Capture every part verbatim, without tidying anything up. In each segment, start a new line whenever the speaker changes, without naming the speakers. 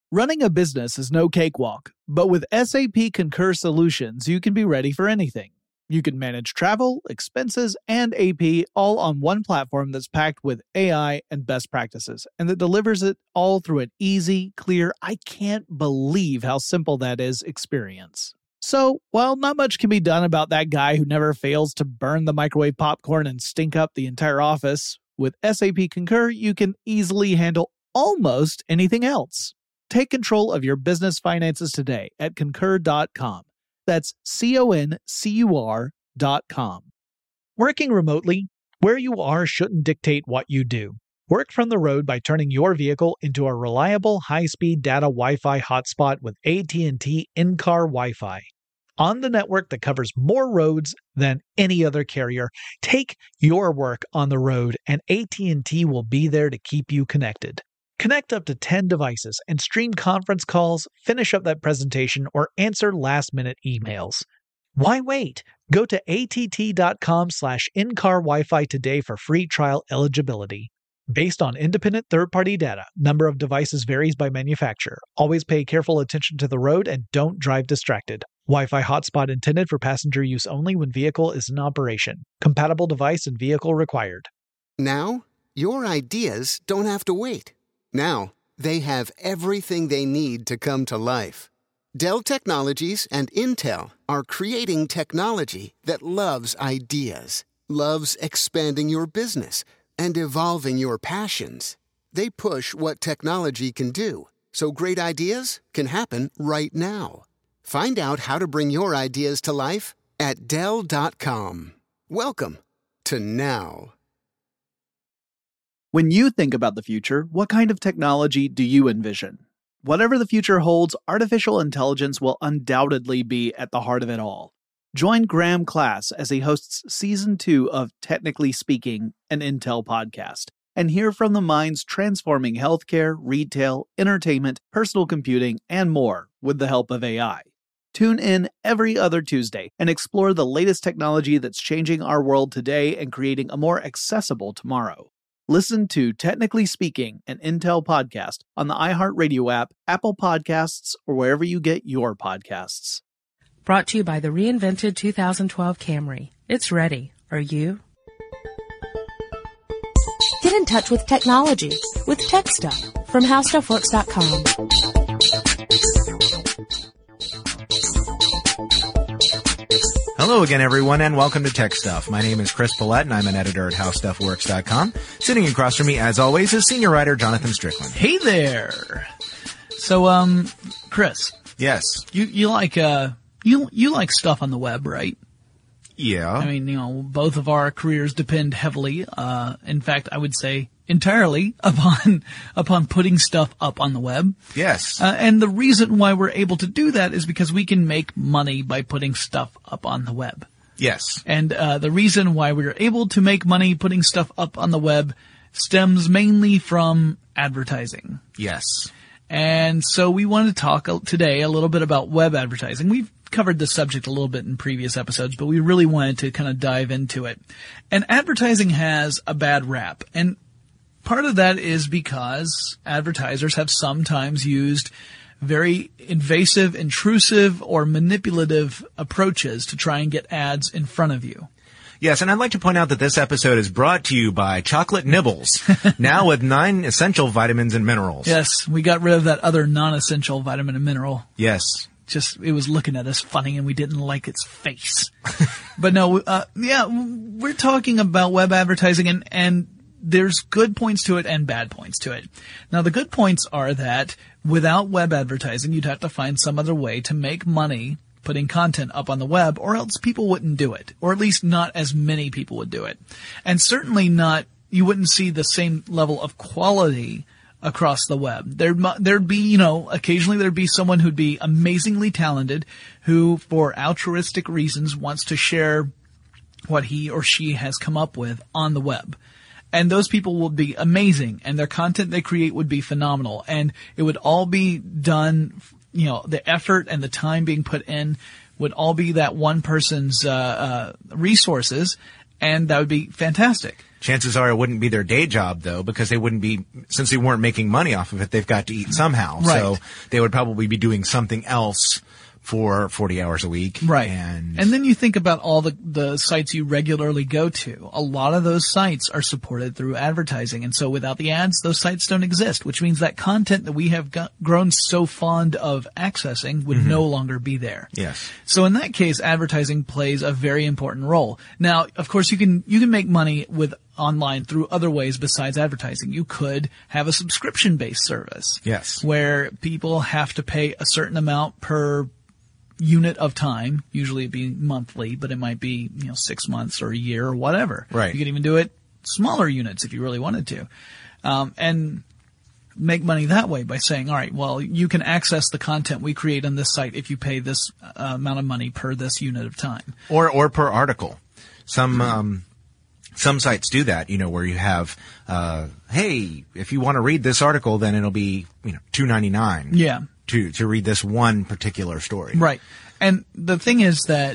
Running a business is no cakewalk, but with S A P Concur Solutions, you can be ready for anything. You can manage travel, expenses, and A P all on one platform that's packed with A I and best practices, and that delivers it all through an easy, clear, I can't believe how simple that is experience. So, while not much can be done about that guy who never fails to burn the microwave popcorn and stink up the entire office, with S A P Concur, you can easily handle almost anything else. Take control of your business finances today at concur dot com. That's C O N C U R dot com. Working remotely, where you are shouldn't dictate what you do. Work from the road by turning your vehicle into a reliable high-speed data Wi-Fi hotspot with A T and T in-car Wi-Fi. On the network that covers more roads than any other carrier, take your work on the road and A T and T will be there to keep you connected. Connect up to ten devices and stream conference calls, finish up that presentation, or answer last-minute emails. Why wait? Go to A T T dot com slash in-car Wi-Fi today for free trial eligibility. Based on independent third-party data, number of devices varies by manufacturer. Always pay careful attention to the road and don't drive distracted. Wi-Fi hotspot intended for passenger use only when vehicle is in operation. Compatible device and vehicle required.
Now, your ideas don't have to wait. Now, they have everything they need to come to life. Dell Technologies and Intel are creating technology that loves ideas, loves expanding your business, and evolving your passions. They push what technology can do, so great ideas can happen right now. Find out how to bring your ideas to life at Dell dot com. Welcome to now.
When you think about the future, what kind of technology do you envision? Whatever the future holds, artificial intelligence will undoubtedly be at the heart of it all. Join Graham Class as he hosts Season two of Technically Speaking, an Intel podcast, and hear from the minds transforming healthcare, retail, entertainment, personal computing, and more with the help of A I. Tune in every other Tuesday and explore the latest technology that's changing our world today and creating a more accessible tomorrow. Listen to Technically Speaking, an Intel podcast on the iHeartRadio app, Apple Podcasts, or wherever you get your podcasts.
Brought to you by the reinvented two thousand twelve Camry. It's ready. Are you? Get in touch with technology with Tech Stuff from how stuff works dot com.
Hello again, everyone, and welcome to Tech Stuff. My name is Chris Paulette, and I'm an editor at how stuff works dot com. Sitting across from me, as always, is senior writer Jonathan Strickland.
Hey there. So, um, Chris.
Yes.
You you like uh you you like stuff on the web, right?
Yeah.
I mean, you know, both of our careers depend heavily, uh, in fact, I would say entirely upon, upon putting stuff up on the web.
Yes.
Uh, and the reason why we're able to do that is because we can make money by putting stuff up on the web.
Yes.
And, uh, the reason why we're able to make money putting stuff up on the web stems mainly from advertising.
Yes.
And so we want to talk today a little bit about web advertising. We've covered this subject a little bit in previous episodes, but we really wanted to kind of dive into it. And advertising has a bad rap. And part of that is because advertisers have sometimes used very invasive, intrusive, or manipulative approaches to try and get ads in front of you.
Yes, and I'd like to point out that this episode is brought to you by Chocolate Nibbles, now with nine essential vitamins and minerals.
Yes, we got rid of that other non-essential vitamin and mineral.
Yes.
Just, it was looking at us funny and we didn't like its face. But no, uh, yeah, we're talking about web advertising and, and there's good points to it and bad points to it. Now, the good points are that without web advertising, you'd have to find some other way to make money putting content up on the web, or else people wouldn't do it, or at least not as many people would do it. And certainly not, you wouldn't see the same level of quality across the web. There'd, there'd be, you know, occasionally there'd be someone who'd be amazingly talented who, for altruistic reasons, wants to share what he or she has come up with on the web. And those people will be amazing, and their content they create would be phenomenal, and it would all be done, you know, the effort and the time being put in would all be that one person's uh, uh resources, and that would be fantastic.
Chances are it wouldn't be their day job, though, because they wouldn't be, since they weren't making money off of it, they've got to eat somehow.
Right.
So they would probably be doing something else for forty hours a week.
Right.
And,
and then you think about all the, the sites you regularly go to. A lot of those sites are supported through advertising. And so without the ads, those sites don't exist, which means that content that we have got, grown so fond of accessing would mm-hmm. no longer be there.
Yes.
So in that case, advertising plays a very important role. Now, of course, you can, you can make money with online through other ways besides advertising. You could have a subscription-based service.
Yes.
Where people have to pay a certain amount per unit of time. Usually it'd be monthly, but it might be, you know, six months or a year or whatever.
Right.
You could even do it smaller units if you really wanted to. Um, and make money that way by saying, all right, well, you can access the content we create on this site if you pay this uh, amount of money per this unit of time.
Or, or per article. Some, um, some sites do that, you know, where you have, uh, hey, if you want to read this article, then it'll be, you know, two ninety-nine.
Yeah.
To, to read this one particular story.
Right. And the thing is that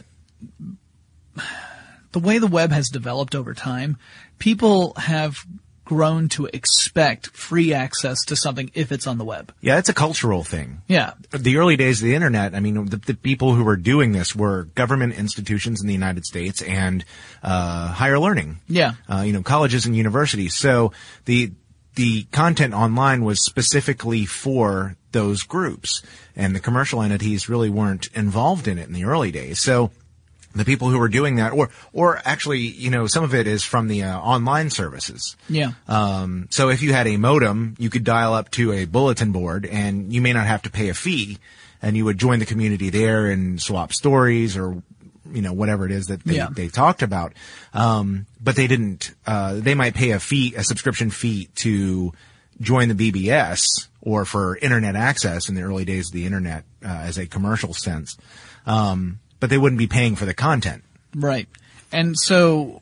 the way the web has developed over time, people have grown to expect free access to something if it's on the web.
Yeah, it's a cultural thing.
Yeah.
The early days of the internet, I mean, the, the people who were doing this were government institutions in the United States and, uh, higher learning.
Yeah.
Uh, you know, colleges and universities. So the, the content online was specifically for those groups, and the commercial entities really weren't involved in it in the early days. So the people who were doing that, or, or actually, you know, some of it is from the uh, online services.
Yeah.
Um, so if you had a modem, you could dial up to a bulletin board, and you may not have to pay a fee, and you would join the community there and swap stories or, you know, whatever it is that they,
yeah.
they talked about. Um, but they didn't, uh, they might pay a fee, a subscription fee to join the B B S or for internet access in the early days of the internet, uh, as a commercial sense. Um, but they wouldn't be paying for the content.
Right. And so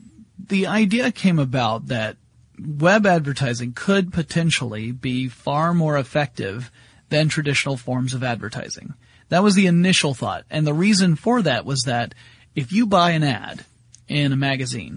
the idea came about that web advertising could potentially be far more effective than traditional forms of advertising. That was the initial thought. And the reason for that was that if you buy an ad in a magazine,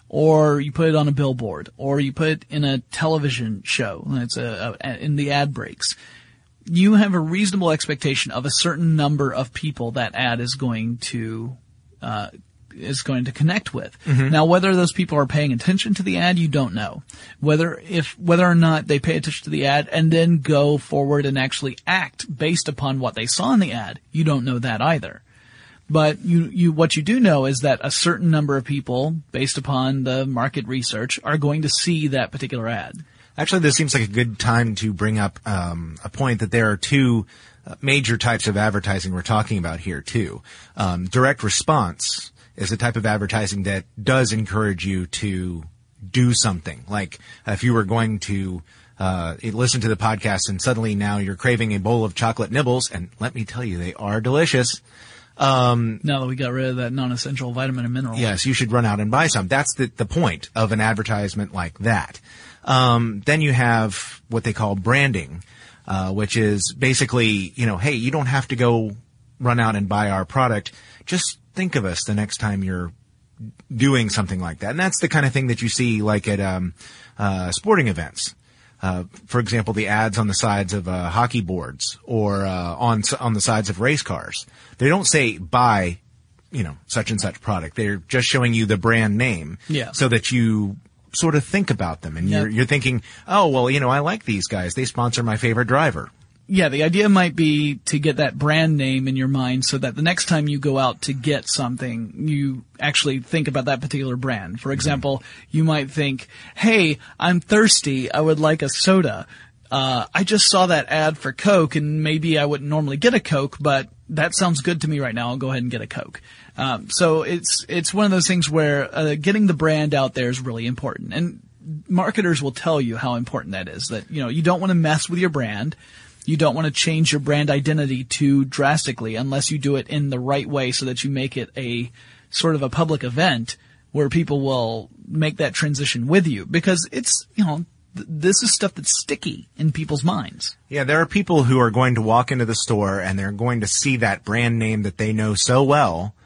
or you put it on a billboard, or you put it in a television show, it's a, a in the ad breaks, you have a reasonable expectation of a certain number of people that ad is going to uh is going to connect with. Mm-hmm. Now, whether those people are paying attention to the ad, you don't know. Whether if whether or not they pay attention to the ad and then go forward and actually act based upon what they saw in the ad, you don't know that either. But you, you, what you do know is that a certain number of people, based upon the market research, are going to see that particular ad.
Actually, this seems like a good time to bring up um, a point that there are two uh, major types of advertising we're talking about here, too. Um, direct response is a type of advertising that does encourage you to do something. Like if you were going to uh listen to the podcast and suddenly now you're craving a bowl of chocolate nibbles, and let me tell you, they are delicious. Um,
now that we got rid of that non-essential vitamin and mineral.
Yes, you should run out and buy some. That's the, the point of an advertisement like that. Um, then you have what they call branding, uh, which is basically, you know, hey, you don't have to go run out and buy our product. Just think of us the next time you're doing something like that. And that's the kind of thing that you see like at, um, uh, sporting events. Uh, for example, the ads on the sides of uh, hockey boards or uh, on on the sides of race cars. They don't say buy, you know, such and such product. They're just showing you the brand name,
yeah.
so that you sort of think about them, and yep. you're you're thinking, oh well, you know, I like these guys. They sponsor my favorite driver.
Yeah, the idea might be to get that brand name in your mind so that the next time you go out to get something, you actually think about that particular brand. For example, mm-hmm. you might think, hey, I'm thirsty. I would like a soda. Uh, I just saw that ad for Coke, and maybe I wouldn't normally get a Coke, but that sounds good to me right now. I'll go ahead and get a Coke. Um, so it's, it's one of those things where, uh, getting the brand out there is really important. And marketers will tell you how important that is, that, you know, you don't want to mess with your brand. You don't want to change your brand identity too drastically unless you do it in the right way so that you make it a sort of a public event where people will make that transition with you, because it's, you know, th- this is stuff that's sticky in people's minds.
Yeah, there are people who are going to walk into the store and they're going to see that brand name that they know so well,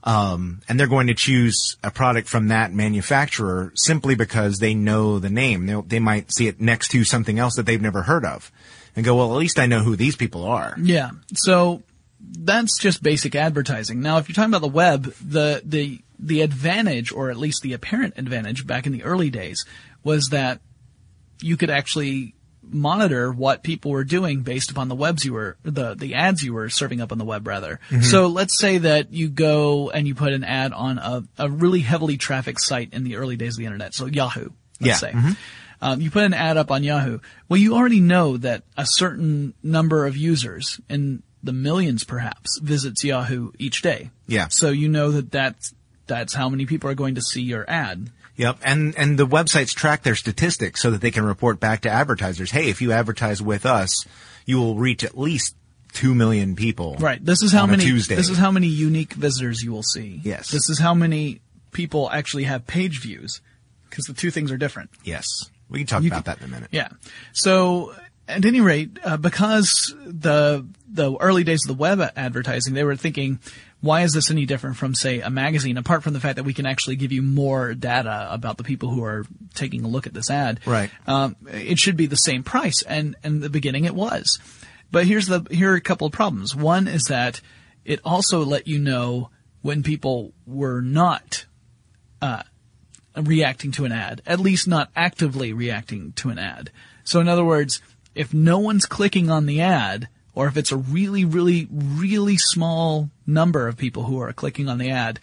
Um, and they're going to choose a product from that manufacturer simply because they know the name. They'll, they might see it next to something else that they've never heard of and go, well, at least I know who these people are.
Yeah. So that's just basic advertising. Now, if you're talking about the web, the, the, the advantage, or at least the apparent advantage back in the early days, was that you could actually monitor what people were doing based upon the webs you were, the, the ads you were serving up on the web, rather. Mm-hmm. So let's say that you go and you put an ad on a, a really heavily trafficked site in the early days of the internet. So Yahoo, let's
yeah.
say.
Mm-hmm.
Um, you put an ad up on Yahoo. Well, you already know that a certain number of users, in the millions perhaps, visits Yahoo each day.
Yeah.
So you know that that's, that's how many people are going to see your ad.
Yep, and and the websites track their statistics so that they can report back to advertisers, hey, if you advertise with us, you will reach at least two million people.
Right. This is how
on
many
a Tuesday.
This is how many unique visitors you will see.
Yes.
This is how many people actually have page views, because the two things are different.
Yes. We can talk
You
about
can,
that in a minute.
Yeah. So at any rate, uh, because the the early days of the web advertising, they were thinking, why is this any different from, say, a magazine, apart from the fact that we can actually give you more data about the people who are taking a look at this ad?
Right.
Um, it should be the same price, and, and in the beginning it was. But here's the here are a couple of problems. One is that it also let you know when people were not uh, reacting to an ad, at least not actively reacting to an ad. So in other words, if no one's clicking on the ad, or if it's a really, really, really small number of people who are clicking on the ad,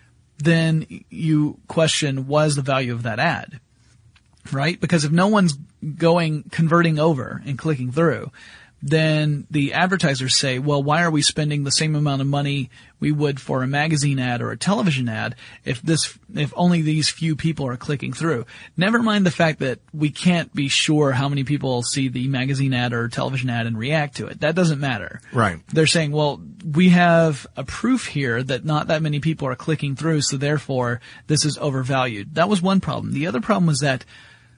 then you question, what is the value of that ad? Right? Because if no one's going, converting over and clicking through, then the advertisers say, well, why are we spending the same amount of money we would for a magazine ad or a television ad if this, if only these few people are clicking through? Never mind the fact that we can't be sure how many people see the magazine ad or television ad and react to it. That doesn't matter.
Right.
They're saying, well, we have a proof here that not that many people are clicking through, so therefore this is overvalued. That was one problem. The other problem was that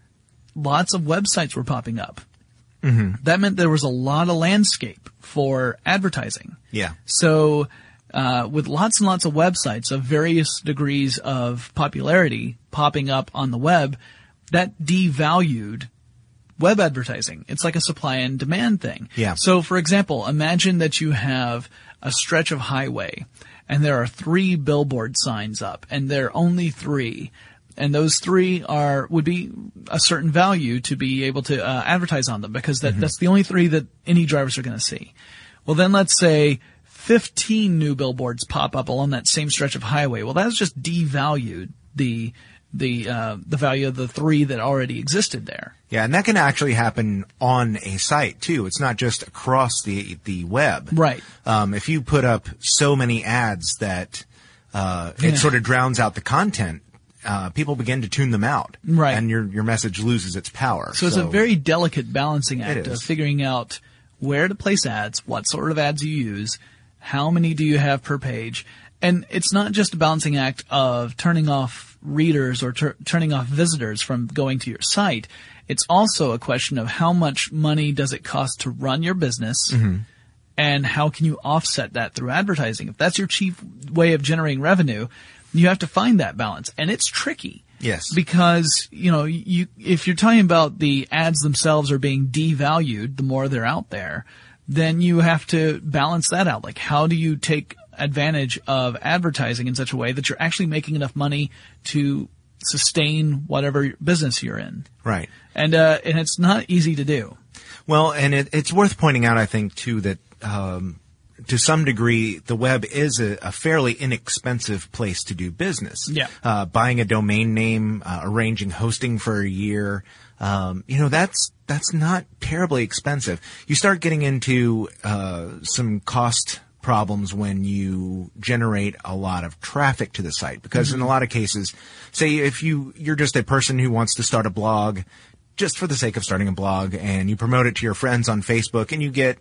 lots of websites were popping up. Mm-hmm. That meant there was a lot of landscape for advertising.
Yeah.
So, uh, with lots and lots of websites of various degrees of popularity popping up on the web, that devalued web advertising. It's like a supply and demand thing.
Yeah.
So, for example, imagine that you have a stretch of highway and there are three billboard signs up, and there are only three. And those three are, would be a certain value to be able to uh, advertise on them, because that, mm-hmm. that's the only three that any drivers are going to see. Well, then let's say fifteen new billboards pop up along that same stretch of highway. Well, that's just devalued the, the, uh, the value of the three that already existed there.
Yeah, and that can actually happen on a site too. It's not just across the, the web.
Right.
Um, if you put up so many ads that, uh, it
Yeah.
sort of drowns out the content, Uh, people begin to tune them out.
Right.
And your, your message loses its power.
So, so it's a very delicate balancing act
It
of
is.
figuring out where to place ads, what sort of ads you use, how many do you have per page. And it's not just a balancing act of turning off readers or tur- turning off visitors from going to your site. It's also a question of how much money does it cost to run your business, mm-hmm. and how can you offset that through advertising. If that's your chief way of generating revenue, you have to find that balance, and it's tricky.
Yes.
Because, you know, you, if you're talking about the ads themselves are being devalued the more they're out there, then you have to balance that out. Like, how do you take advantage of advertising in such a way that you're actually making enough money to sustain whatever business you're in?
Right.
And, uh, and it's not easy to do.
Well, and it, it's worth pointing out, I think, too, that, um, to some degree, the web is a, a fairly inexpensive place to do business.
Yeah.
Uh, buying a domain name, uh, arranging hosting for a year, um, you know, that's, that's not terribly expensive. You start getting into, uh, some cost problems when you generate a lot of traffic to the site, because mm-hmm. in a lot of cases, say if you, you're just a person who wants to start a blog just for the sake of starting a blog, and you promote it to your friends on Facebook, and you get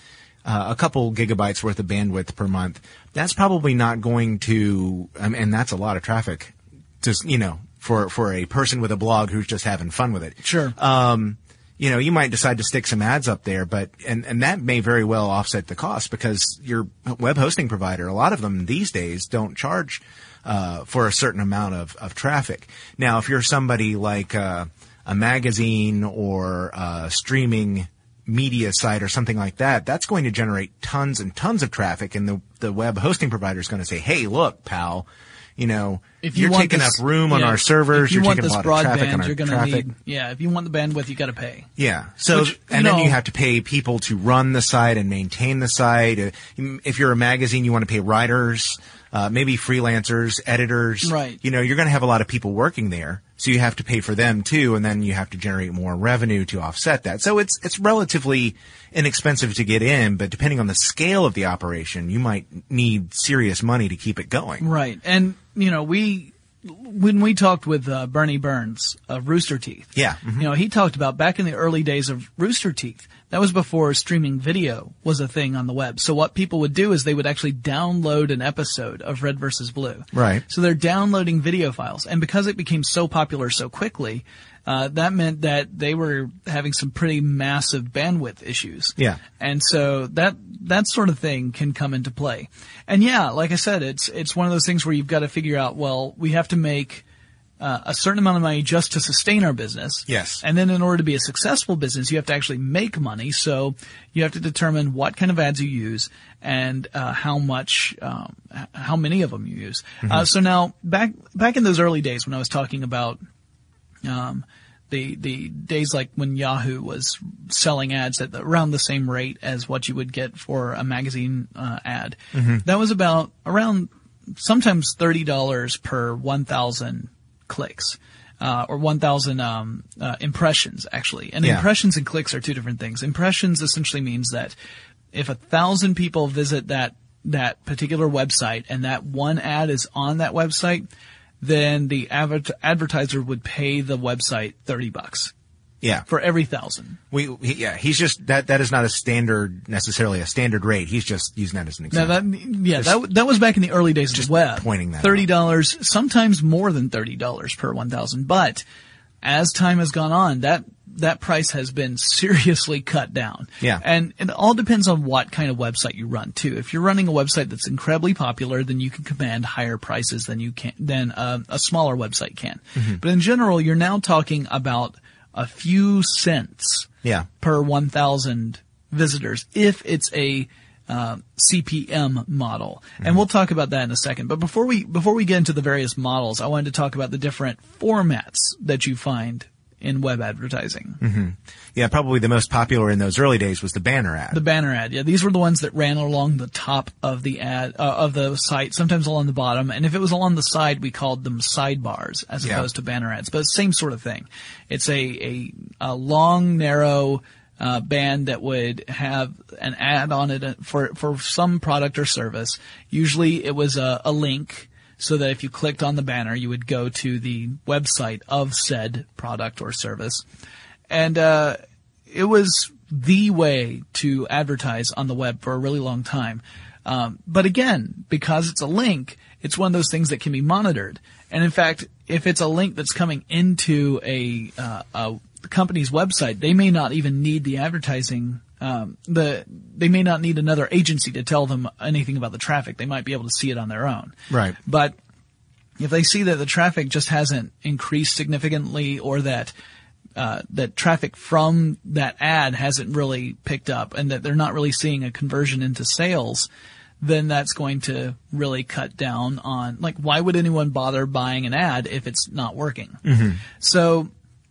Uh, a couple gigabytes worth of bandwidth per month, that's probably not going to, um, and that's a lot of traffic, just, you know, for, for a person with a blog who's just having fun with it.
Sure.
Um, you know, you might decide to stick some ads up there, but, and, and that may very well offset the cost because your web hosting provider, a lot of them these days don't charge, uh, for a certain amount of, of traffic. Now, if you're somebody like, uh, a magazine or a streaming media site or something like that, that's going to generate tons and tons of traffic, and the, the web hosting provider is going to say, hey, look, pal, you know,
if you
you're taking
this,
up room
yeah,
on our servers.
If you
you're
want
taking
this
a lot of traffic
broadband,
on our
you're going to
traffic.
need, yeah, if you want the bandwidth, you got to pay.
Yeah. So,
Which,
and
know,
then you have to pay people to run the site and maintain the site. If you're a magazine, you want to pay writers, uh, maybe freelancers, editors.
Right.
You know, you're going to have a lot of people working there. So you have to pay for them too, and then you have to generate more revenue to offset that. So it's, it's relatively inexpensive to get in, but depending on the scale of the operation, you might need serious money to keep it going.
Right. And, you know, we, when we talked with uh, Bernie Burns of Rooster Teeth,
Yeah. Mm-hmm.
you know, he talked about back in the early days of Rooster Teeth, that was before streaming video was a thing on the web. So what people would do is they would actually download an episode of Red versus Blue.
Right.
So they're downloading video files. And because it became so popular so quickly, uh, that meant that they were having some pretty massive bandwidth issues.
Yeah.
And so that, that sort of thing can come into play. And yeah, like I said, it's, it's one of those things where you've got to figure out, well, we have to make Uh, a certain amount of money just to sustain our business.
Yes.
And then in order to be a successful business, you have to actually make money. So you have to determine what kind of ads you use and uh, how much, um, how many of them you use. Mm-hmm. Uh, so now back back in those early days when I was talking about um, the the days like when Yahoo was selling ads at the, around the same rate as what you would get for a magazine uh, ad, mm-hmm. that was about around sometimes thirty dollars per one thousand clicks, uh, or one thousand, um, uh, impressions, actually. And
Yeah.
impressions and clicks are two different things. Impressions essentially means that if a thousand people visit that, that particular website and that one ad is on that website, then the adver- advertiser would pay the website thirty bucks.
Yeah.
For every thousand.
We, he, yeah, he's just, that, that is not a standard, necessarily a standard rate. He's just using that as an
Now
example.
that, yeah, that, that was back in the early days of
Just
the web.
pointing that
thirty dollars, sometimes more than thirty dollars per one thousand. But as time has gone on, that, that price has been seriously cut down.
Yeah.
And it all depends on what kind of website you run too. If you're running a website that's incredibly popular, then you can command higher prices than you can, than a, a smaller website can. Mm-hmm. But in general, you're now talking about a few cents
Yeah.
per one thousand visitors if it's a uh, C P M model. Mm-hmm. And we'll talk about that in a second. But before we before we get into the various models, I wanted to talk about the different formats that you find in web advertising.
Mm-hmm. Yeah, probably the most popular in those early days was the banner ad.
The banner ad, yeah. These were the ones that ran along the top of the ad, uh, of the site, sometimes along the bottom. And if it was along the side, we called them sidebars as
Yeah.
opposed to banner ads. But same sort of thing. It's a, a, a long, narrow, uh, band that would have an ad on it for, for some product or service. Usually it was a, a link, so that if you clicked on the banner, you would go to the website of said product or service. And, uh, it was the way to advertise on the web for a really long time. Um, but again, because it's a link, it's one of those things that can be monitored. And in fact, if it's a link that's coming into a, uh, a company's website, they may not even need the advertising Um, the, they may not need another agency to tell them anything about the traffic. They might be able to see it on their own.
Right.
But if they see that the traffic just hasn't increased significantly, or that, uh, that traffic from that ad hasn't really picked up, and that they're not really seeing a conversion into sales, then that's going to really cut down on, like, why would anyone bother buying an ad if it's not working? Mm-hmm. So,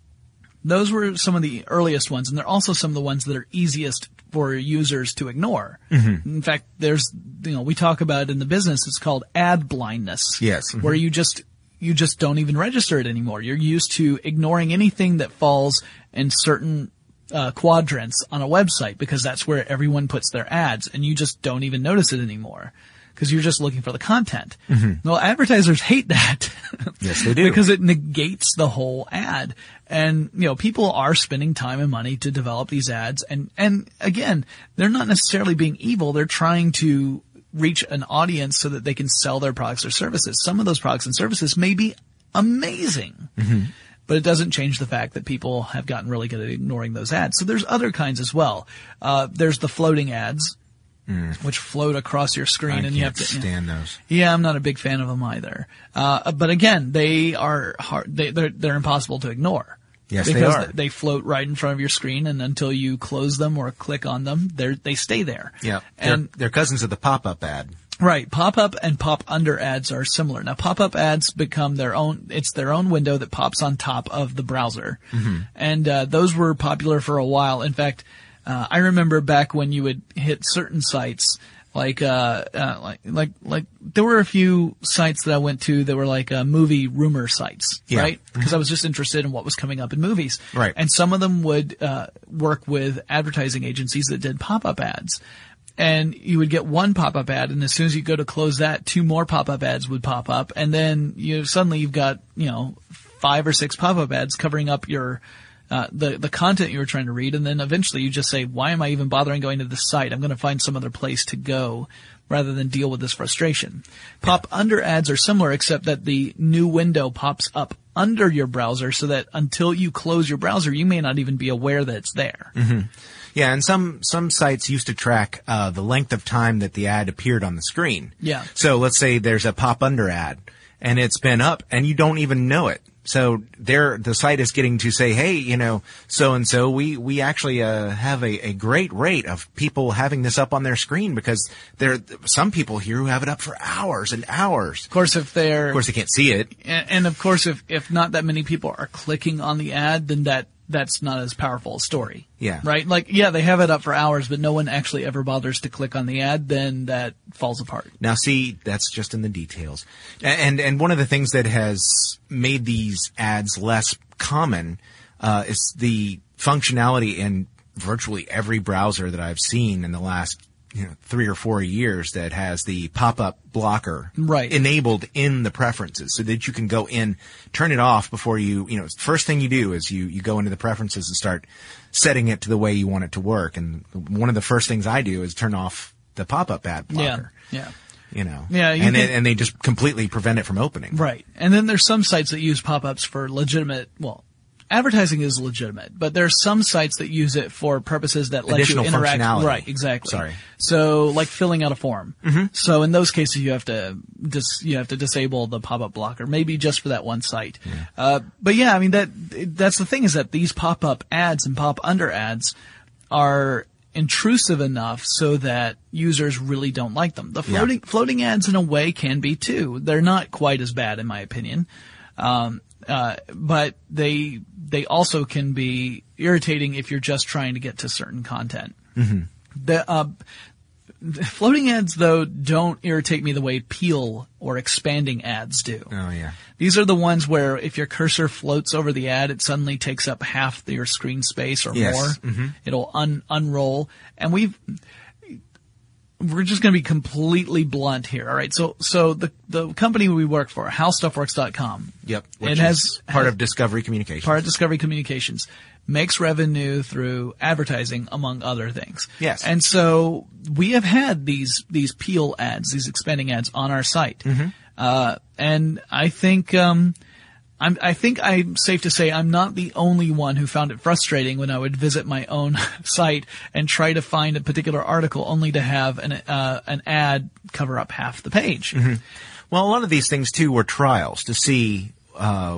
those were some of the earliest ones, and they're also some of the ones that are easiest for users to ignore. Mm-hmm. In fact, there's, you know, we talk about it in the business, it's called ad blindness.
Yes. Mm-hmm.
Where you just, you just don't even register it anymore. You're used to ignoring anything that falls in certain uh, quadrants on a website, because that's where everyone puts their ads, and you just don't even notice it anymore, because you're just looking for the content. Mm-hmm. Well, advertisers hate that.
Yes, they do.
Because it negates the whole ad. And, you know, people are spending time and money to develop these ads. And, and again, they're not necessarily being evil. They're trying to reach an audience so that they can sell their products or services. Some of those products and services may be amazing. Mm-hmm. but it doesn't change the fact that people have gotten really good at ignoring those ads. So there's other kinds as well. Uh, there's the floating ads, mm. which float across your screen,
I
and you have to
stand those.
Yeah, I'm not a big fan of them either. Uh, but again, they are hard. They, they're they're impossible to ignore.
Yes,
because
they are.
They float right in front of your screen, and until you close them or click on them, they they stay there.
Yeah,
and
they're, they're cousins of the pop-up ad.
Right. Pop-up and pop-under ads are similar. Now, pop-up ads become their own, it's their own window that pops on top of the browser. Mm-hmm. And, uh, those were popular for a while. In fact, uh, I remember back when you would hit certain sites, like, uh, uh, like, like, like, there were a few sites that I went to that were like, uh, movie rumor sites,
yeah.
right? Because mm-hmm. I was just interested in what was coming up in movies.
Right.
And some of them would, uh, work with advertising agencies that did pop-up ads. And you would get one pop-up ad, and as soon as you go to close that, two more pop-up ads would pop up, and then you suddenly you've got, you know, five or six pop-up ads covering up your uh the the content you were trying to read, and then eventually you just say, why am I even bothering going to this site? I'm going to find some other place to go rather than deal with this frustration. Pop-under ads are similar, except that the new window pops up under your browser so that until you close your browser, you may not even be aware that it's there.
Mm-hmm. Yeah, and some, some sites used to track, uh, the length of time that the ad appeared on the screen.
Yeah.
So let's say there's a pop-under ad, and it's been up, and you don't even know it. So there, the site is getting to say, hey, you know, so-and-so, we, we actually, uh, have a, a great rate of people having this up on their screen, because there are some people here who have it up for hours and hours.
Of course, if they're...
Of course, they can't see it.
And, and of course, if, if not that many people are clicking on the ad, then that, that's not as powerful a story.
Yeah.
Right? Like, yeah, they have it up for hours, but no one actually ever bothers to click on the ad, then that falls apart.
Now see, that's just in the details. And, and one of the things that has made these ads less common, uh, is the functionality in virtually every browser that I've seen in the last, you know, three or four years that has the pop-up blocker
right.
enabled in the preferences, so that you can go in, turn it off before you, you know, first thing you do is you, you go into the preferences and start setting it to the way you want it to work. And one of the first things I do is turn off the pop-up ad blocker.
Yeah. Yeah.
You know,
yeah, you
and,
can,
they, and they just completely prevent it from opening.
Right. And then there's some sites that use pop-ups for legitimate, well, advertising is legitimate, but there are some sites that use it for purposes that let
Additional
you interact.
Functionality.
Right, exactly.
Sorry.
So, like filling out a form.
Mm-hmm.
So in those cases, you have to dis- you have to disable the pop-up blocker, maybe just for that one site.
Yeah.
Uh, but yeah, I mean that that's the thing, is that these pop-up ads and pop-under ads are intrusive enough so that users really don't like them. The floating yeah. floating ads in a way can be too. They're not quite as bad in my opinion. Um, uh, but they they also can be irritating if you're just trying to get to certain content.
Mm-hmm.
The uh, floating ads, though, don't irritate me the way peel or expanding ads do.
Oh yeah.
These are the ones where if your cursor floats over the ad, it suddenly takes up half your screen space or
yes.
more.
Mm-hmm.
It'll un- unroll. And we've, we're just going to be completely blunt here. All right. So, so the, the company we work for, how stuff works dot com.
Yep. Which
it
is
has
part
has,
of Discovery Communications.
Part of Discovery Communications. Makes revenue through advertising, among other things.
Yes.
And so we have had these, these peel ads, these expanding ads on our site.
Mm-hmm.
Uh, and I think, um, I'm, I think I'm safe to say I'm not the only one who found it frustrating when I would visit my own site and try to find a particular article only to have an, uh, an ad cover up half the page.
Mm-hmm. Well, a lot of these things too were trials to see, uh,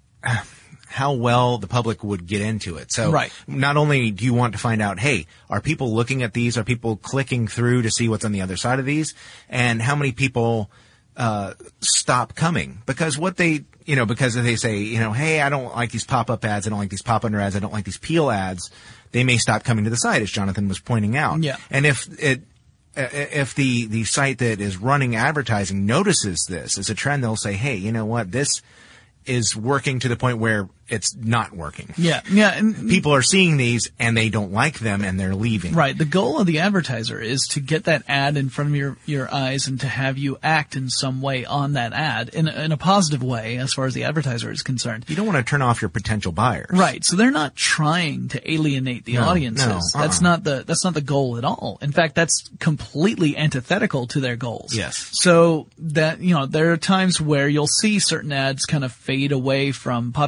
how well the public would get into it. So
right.
not only do you want to find out, hey, are people looking at these? Are people clicking through to see what's on the other side of these? And how many people uh stop coming? Because what they, you know, because if they say, you know, hey, I don't like these pop-up ads, I don't like these pop-under ads, I don't like these peel ads, they may stop coming to the site, as Jonathan was pointing out.
Yeah.
And if it if the the site that is running advertising notices this as a trend, they'll say, hey, you know what, this is working to the point where it's not working.
Yeah, yeah. And
people are seeing these and they don't like them and they're leaving.
Right. The goal of the advertiser is to get that ad in front of your, your eyes and to have you act in some way on that ad in, in a positive way as far as the advertiser is concerned.
You don't want to turn off your potential buyers.
Right. So they're not trying to alienate the
no,
audiences.
No, uh-uh.
That's not the, that's not the goal at all. In fact, that's completely antithetical to their goals.
Yes.
So that, you know, there are times where you'll see certain ads kind of fade away from popularity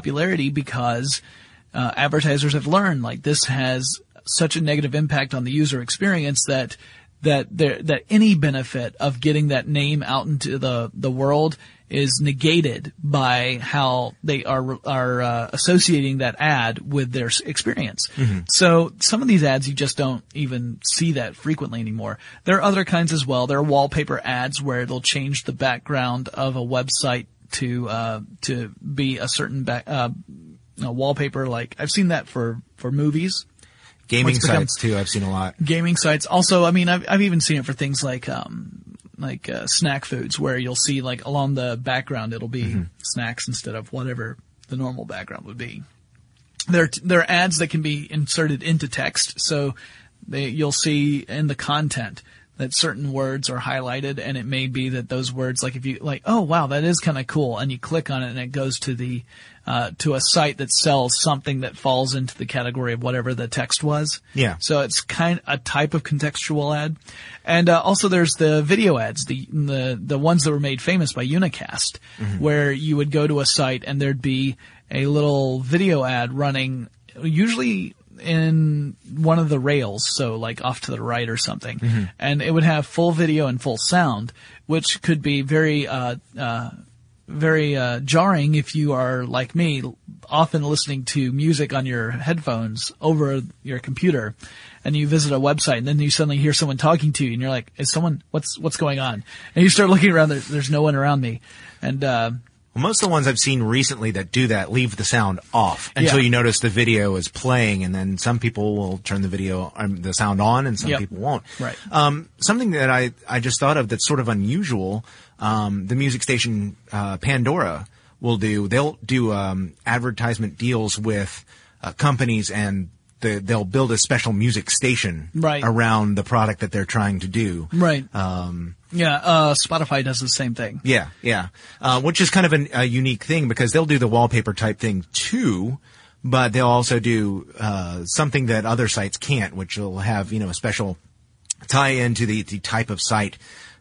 because uh, advertisers have learned like this has such a negative impact on the user experience that that there that any benefit of getting that name out into the the world is negated by how they are are uh, associating that ad with their experience. Mm-hmm. So some of these ads you just don't even see that frequently anymore. There are other kinds as well. There are wallpaper ads where it'll change the background of a website to uh to be a certain back uh you know, wallpaper. Like I've seen that for for movies.
Gaming sites too. I've seen a lot.
Gaming sites. Also, I mean, I've I've even seen it for things like um. like uh, snack foods where you'll see like along the background it'll be mm-hmm. snacks instead of whatever the normal background would be. There there are ads that can be inserted into text, so they, you'll see in the content that certain words are highlighted, and it may be that those words, like if you like, oh wow, that is kind of cool, and you click on it and it goes to the uh to a site that sells something that falls into the category of whatever the text was.
Yeah.
So it's kind of a type of contextual ad. And uh, also there's the video ads, the the the ones that were made famous by Unicast, mm-hmm. where you would go to a site and there'd be a little video ad running, usually in one of the rails, so like off to the right or something, mm-hmm. and it would have full video and full sound, which could be very uh uh very uh jarring if you are like me, often listening to music on your headphones over your computer, and you visit a website and then you suddenly hear someone talking to you and you're like, is someone, what's what's going on? And you start looking around, there, there's no one around me. And uh
Well, most of the ones I've seen recently that do that leave the sound off until
yeah.
you notice the video is playing, and then some people will turn the video, um, the sound on, and some
yep.
people won't.
Right.
Um, something that I, I just thought of that's sort of unusual, um, the music station, uh, Pandora will do, they'll do, um, advertisement deals with, uh, companies, and the, they'll build a special music station
right.
around the product that they're trying to do.
Right.
Um,
Yeah, uh, Spotify does the same thing.
Yeah, yeah. Uh, which is kind of an, a unique thing because they'll do the wallpaper type thing too, but they'll also do, uh, something that other sites can't, which will have, you know, a special tie into the, the type of site,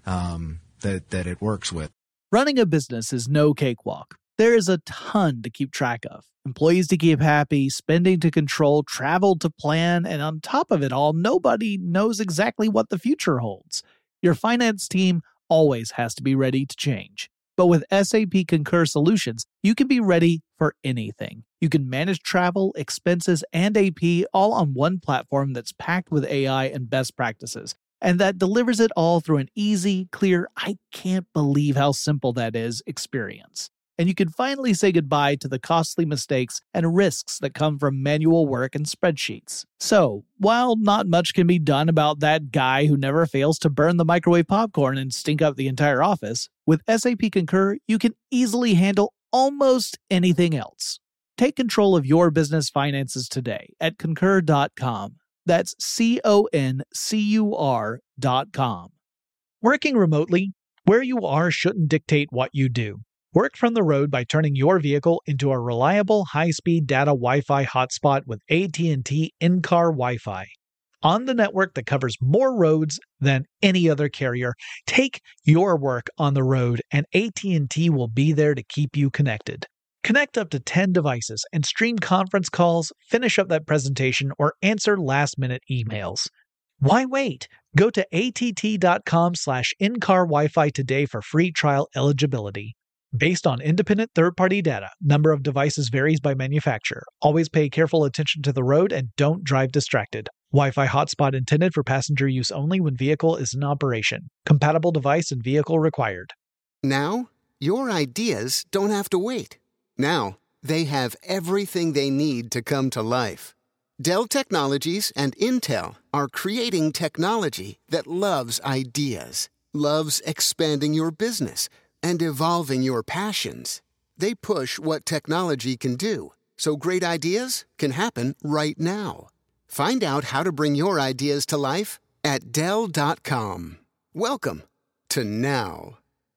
um, that, that it works with.
Running a business is no cakewalk. There is a ton to keep track of. Employees to keep happy, spending to control, travel to plan, and on top of it all, nobody knows exactly what the future holds. Your finance team always has to be ready to change. But with S A P Concur Solutions, you can be ready for anything. You can manage travel, expenses, and A P all on one platform that's packed with A I and best practices, and that delivers it all through an easy, clear, I can't believe how simple that is experience. And you can finally say goodbye to the costly mistakes and risks that come from manual work and spreadsheets. So, while not much can be done about that guy who never fails to burn the microwave popcorn and stink up the entire office, with S A P Concur, you can easily handle almost anything else. Take control of your business finances today at concur dot com. That's C O N C U R dot com. Working remotely, where you are shouldn't dictate what you do. Work from the road by turning your vehicle into a reliable high-speed data Wi-Fi hotspot with A T and T in-car Wi-Fi. On the network that covers more roads than any other carrier, take your work on the road and A T and T will be there to keep you connected. Connect up to ten devices and stream conference calls, finish up that presentation, or answer last-minute emails. Why wait? Go to A T T dot com slash in-car Wi-Fi today for free trial eligibility. Based on independent third-party data, number of devices varies by manufacturer. Always pay careful attention to the road and don't drive distracted. Wi-Fi hotspot intended for passenger use only when vehicle is in operation. Compatible device and vehicle required.
Now, your ideas don't have to wait. Now, they have everything they need to come to life. Dell Technologies and Intel are creating technology that loves ideas, loves expanding your business, and evolving your passions. They push what technology can do, so great ideas can happen right now. Find out how to bring your ideas to life at Dell dot com. Welcome to now.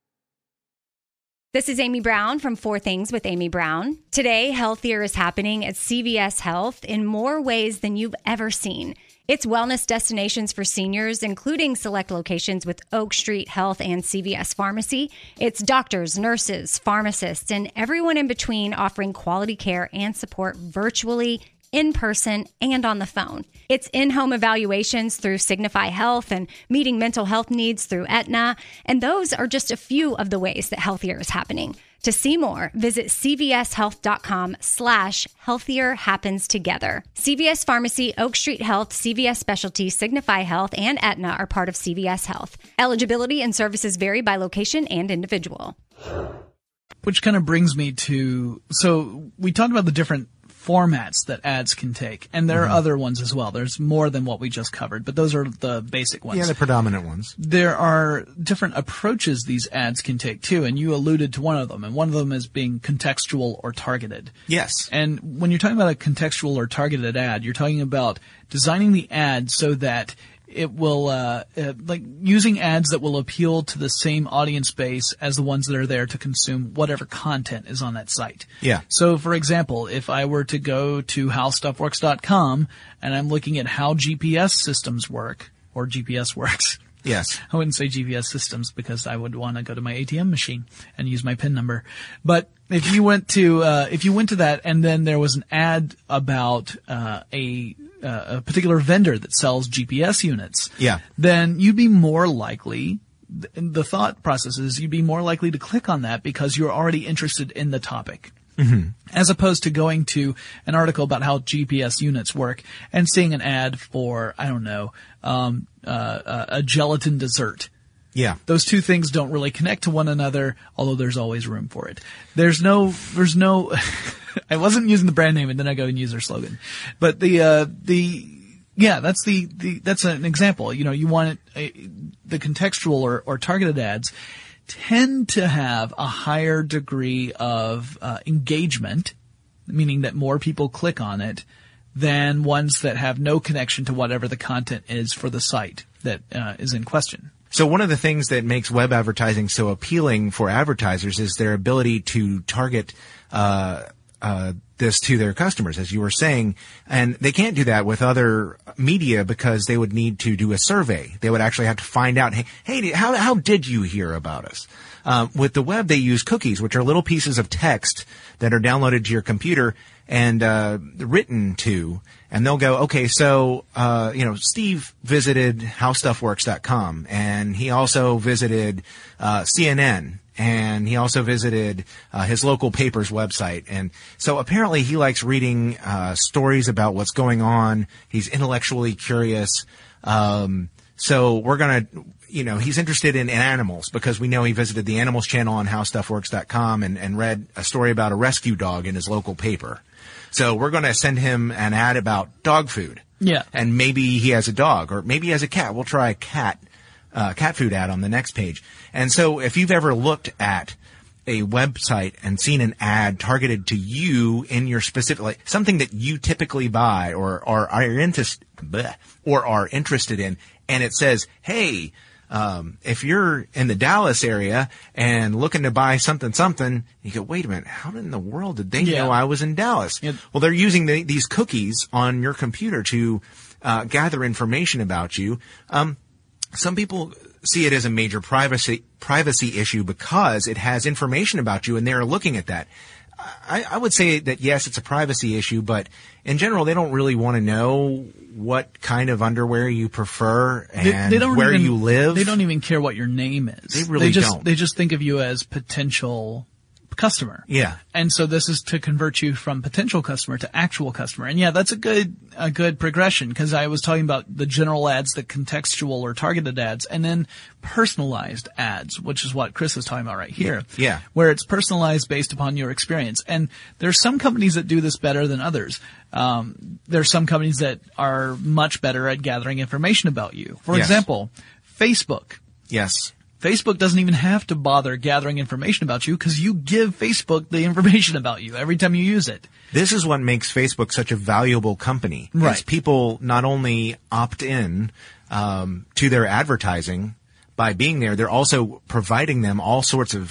This is Amy Brown from Four Things with Amy Brown. Today, healthier is happening at C V S Health in more ways than you've ever seen. It's wellness destinations for seniors, including select locations with Oak Street Health and C V S Pharmacy. It's doctors, nurses, pharmacists, and everyone in between offering quality care and support virtually, in person, and on the phone. It's in-home evaluations through Signify Health and meeting mental health needs through Aetna. And those are just a few of the ways that Healthier is happening. To see more, visit cvshealth.com slash healthier happens together. C V S Pharmacy, Oak Street Health, C V S Specialty, Signify Health, and Aetna are part of C V S Health. Eligibility and services vary by location and individual.
Which kind of brings me to, so we talked about the different formats that ads can take, and there mm-hmm. are other ones as well. There's more than what we just covered, but those are the basic ones.
Yeah, the predominant ones.
There are different approaches these ads can take too, and you alluded to one of them, and one of them is being contextual or targeted.
Yes.
And when you're talking about a contextual or targeted ad, you're talking about designing the ad so that it will, uh, uh, like using ads that will appeal to the same audience base as the ones that are there to consume whatever content is on that site.
Yeah.
So, for example, if I were to go to how stuff works dot com and I'm looking at how G P S systems work, or G P S works.
Yes.
I wouldn't say G P S systems because I would want to go to my A T M machine and use my PIN number. But if you went to, uh, if you went to that and then there was an ad about, uh, a, Uh, a particular vendor that sells G P S units,
yeah,
then you'd be more likely, the thought process is you'd be more likely to click on that because you're already interested in the topic.
Mm-hmm.
As opposed to going to an article about how G P S units work and seeing an ad for, I don't know, um, uh, a gelatin dessert.
Yeah.
Those two things don't really connect to one another, although there's always room for it. There's no, there's no, I wasn't using the brand name and then I go and use their slogan. But the, uh, the, yeah, that's the, the, that's an example. You know, you want it, uh, the contextual or, or targeted ads tend to have a higher degree of, uh, engagement, meaning that more people click on it than ones that have no connection to whatever the content is for the site that, uh, is in question.
So one of the things that makes web advertising so appealing for advertisers is their ability to target uh uh this to their customers, as you were saying. And they can't do that with other media because they would need to do a survey. They would actually have to find out, hey, hey how how did you hear about us? Um, with the web, they use cookies, which are little pieces of text that are downloaded to your computer and uh written to, and they'll go, okay, so uh you know, Steve visited how stuff works dot com, and he also visited uh C N N, and he also visited uh his local paper's website. And so apparently he likes reading uh stories about what's going on. He's intellectually curious. Um so we're going to, you know, he's interested in, in animals because we know he visited the animals channel on how stuff works dot com and, and read a story about a rescue dog in his local paper. So we're going to send him an ad about dog food.
Yeah.
And maybe he has a dog, or maybe he has a cat. We'll try a cat, uh, cat food ad on the next page. And so if you've ever looked at a website and seen an ad targeted to you in your specific, like something that you typically buy or, or are interested, or are interested in, and it says, hey, Um, if you're in the Dallas area and looking to buy something, something, you go, wait a minute, how in the world did they
yeah.
know I was in Dallas?
Yep.
Well, they're using the, these cookies on your computer to uh, gather information about you. Um, some people see it as a major privacy privacy issue because it has information about you, and they're looking at that. I, I would say that, yes, it's a privacy issue, but in general, they don't really want to know what kind of underwear you prefer and
they, they don't
where
even,
you live.
They don't even care what your name is.
They really
they just,
don't.
They just think of you as potential customer.
Yeah.
And so this is to convert you from potential customer to actual customer. And yeah, that's a good, a good progression, because I was talking about the general ads, the contextual or targeted ads, and then personalized ads, which is what Chris is talking about right here.
Yeah.
Where it's personalized based upon your experience. And there's some companies that do this better than others. Um, there's some companies that are much better at gathering information about you. For
Yes.
example, Facebook.
Yes.
Facebook doesn't even have to bother gathering information about you because you give Facebook the information about you every time you use it.
This is what makes Facebook such a valuable company.
Right.
Is people not only opt in um, to their advertising by being there, they're also providing them all sorts of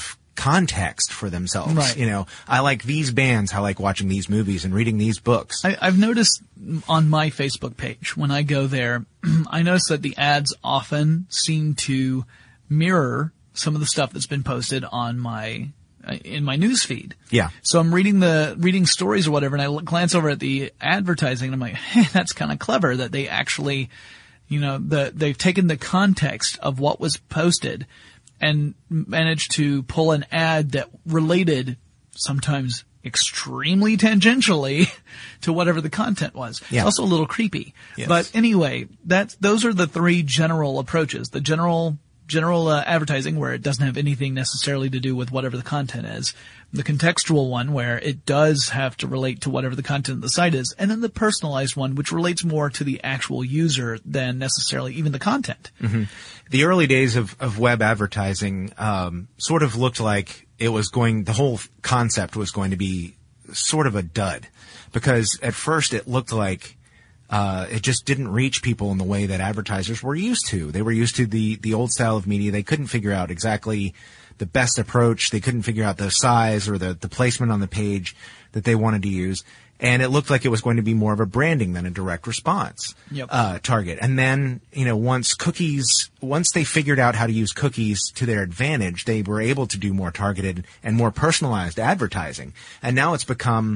context for themselves.
Right.
You know, I like these bands, I like watching these movies and reading these books.
I, I've noticed on my Facebook page, when I go there, I notice that the ads often seem to mirror some of the stuff that's been posted on my in my news feed.
Yeah.
So I'm reading the reading stories or whatever, and I look, glance over at the advertising, and I'm like, hey, that's kind of clever that they actually, you know, the they've taken the context of what was posted and managed to pull an ad that related, sometimes extremely tangentially, to whatever the content was.
Yeah.
It's also a little creepy.
Yes.
But anyway, that's those are the three general approaches. The general general uh, advertising, where it doesn't have anything necessarily to do with whatever the content is. The contextual one, where it does have to relate to whatever the content of the site is. And then the personalized one, which relates more to the actual user than necessarily even the content.
Mm-hmm. The early days of, of web advertising um, sort of looked like it was going, the whole concept was going to be sort of a dud. Because at first it looked like Uh, it just didn't reach people in the way that advertisers were used to. They were used to the, the old style of media. They couldn't figure out exactly the best approach. They couldn't figure out the size or the, the placement on the page that they wanted to use. And it looked like it was going to be more of a branding than a direct response
Yep.
uh, target. And then, you know, once cookies, once they figured out how to use cookies to their advantage, they were able to do more targeted and more personalized advertising. And now it's become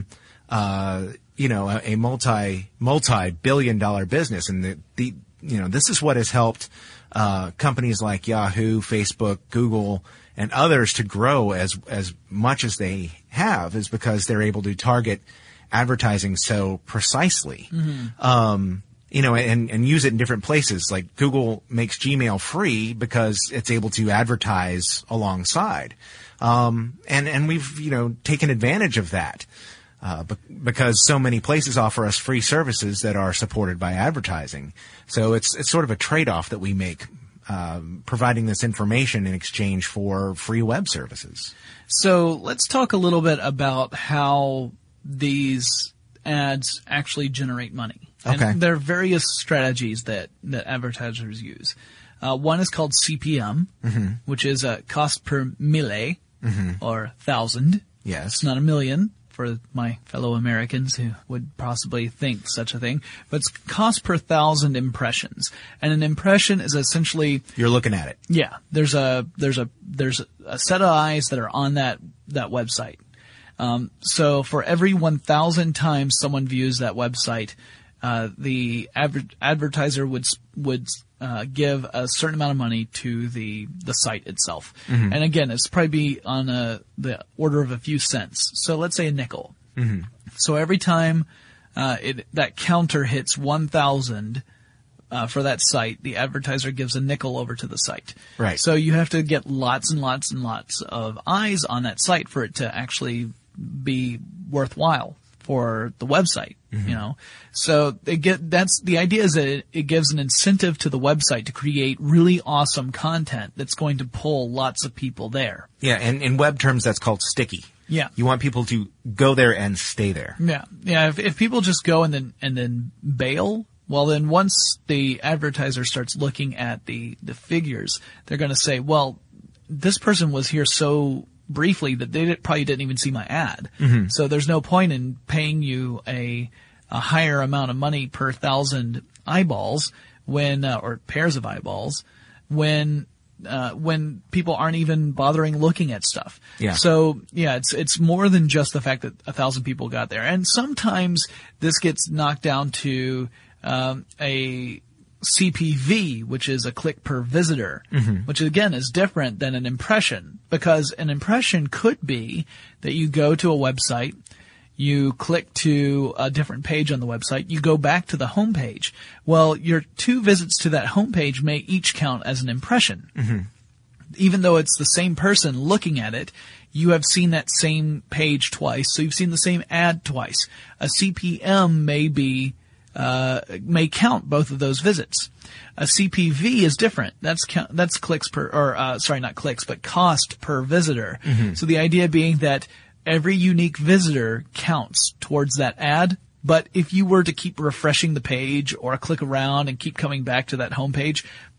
uh you know, a, a multi, multi-billion dollar business. And the, the, you know, this is what has helped, uh, companies like Yahoo, Facebook, Google, and others to grow as, as much as they have, is because they're able to target advertising so precisely. Mm-hmm. Um, you know, and, and use it in different places. Like Google makes Gmail free because it's able to advertise alongside. Um, and, and we've, you know, taken advantage of that. Uh, because so many places offer us free services that are supported by advertising. So it's it's sort of a trade-off that we make, uh, providing this information in exchange for free web services.
So let's talk a little bit about how these ads actually generate money. And
Okay.
there are various strategies that, that advertisers use. Uh, one is called C P M, mm-hmm. which is a cost per mille, mm-hmm. or thousand.
Yes.
It's not a million, for my fellow Americans who would possibly think such a thing, but it's cost per thousand impressions. And an impression is essentially,
You're looking at it.
yeah, there's a, there's a, there's a set of eyes that are on that, that website. Um, so for every one thousand times someone views that website, uh, the adver- advertiser would, would, uh, give a certain amount of money to the, the site itself. Mm-hmm. And again, it's probably be on a, the order of a few cents. So let's say a nickel. Mm-hmm. So every time, uh, it, that counter hits one thousand, uh, for that site, the advertiser gives a nickel over to the site.
Right.
So you have to get lots and lots and lots of eyes on that site for it to actually be worthwhile for the website, mm-hmm. you know. So they get, that's, the idea is that it, it gives an incentive to the website to create really awesome content that's going to pull lots of people there.
Yeah, and in web terms, that's called sticky.
Yeah.
You want people to go there and stay there.
Yeah. Yeah. If, if people just go and then, and then bail, well, then once the advertiser starts looking at the, the figures, they're going to say, well, this person was here so briefly that they did, probably didn't even see my ad. Mm-hmm. So there's no point in paying you a, a higher amount of money per thousand eyeballs when, uh, or pairs of eyeballs when, uh, when people aren't even bothering looking at stuff.
Yeah.
So yeah, it's, it's more than just the fact that a thousand people got there. And sometimes this gets knocked down to, um, a, C P V, which is a click per visitor, mm-hmm. which again is different than an impression, because an impression could be that you go to a website, you click to a different page on the website, you go back to the home page. Well, your two visits to that home page may each count as an impression. Mm-hmm. Even though it's the same person looking at it, you have seen that same page twice, so you've seen the same ad twice. A C P M may be Uh, may count both of those visits. A C P V is different. That's count, that's clicks per, or uh, sorry, not clicks, but cost per visitor. Mm-hmm. So the idea being that every unique visitor counts towards that ad. But if you were to keep refreshing the page or click around and keep coming back to that home page,